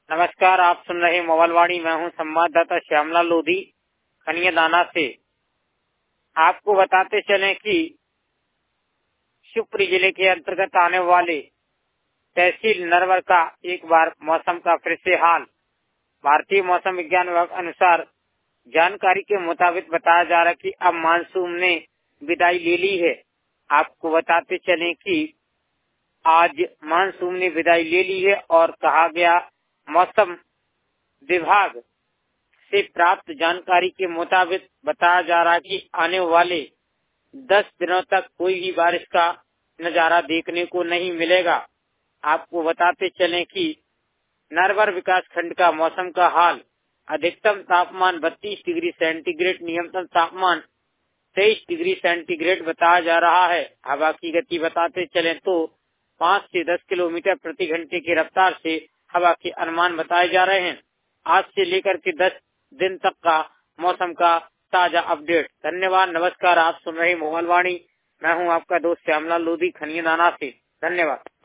नमस्कार, आप सुन रहे मोबाइल वाणी। मैं हूं संवाददाता श्यामलाल लोधी खनियादाना से। आपको बताते चलें कि शिवपुरी जिले के अंतर्गत आने वाले तहसील नरवर का एक बार मौसम का फिर से हाल। भारतीय मौसम विज्ञान विभाग अनुसार जानकारी के मुताबिक बताया जा रहा है कि अब मानसून ने विदाई ले ली है। आपको बताते चलें कि आज मानसून ने विदाई ले ली है और कहा गया मौसम विभाग से प्राप्त जानकारी के मुताबिक बताया जा रहा है कि आने वाले 10 दिनों तक कोई भी बारिश का नजारा देखने को नहीं मिलेगा। आपको बताते चलें कि नरवर विकास खंड का मौसम का हाल। अधिकतम तापमान 32 डिग्री सेंटीग्रेड, न्यूनतम तापमान 23 डिग्री सेंटीग्रेड बताया जा रहा है। हवा की गति बताते चलें तो 5 से 10 किलोमीटर प्रति घंटे की रफ्तार से हवा के अनुमान बताए जा रहे हैं। आज से लेकर के 10 दिन तक का मौसम का ताजा अपडेट। धन्यवाद, नमस्कार। आप सुन रहे मोबाइल वाणी। मैं हूं आपका दोस्त श्यामलाल लोधी खनियादाना से। धन्यवाद।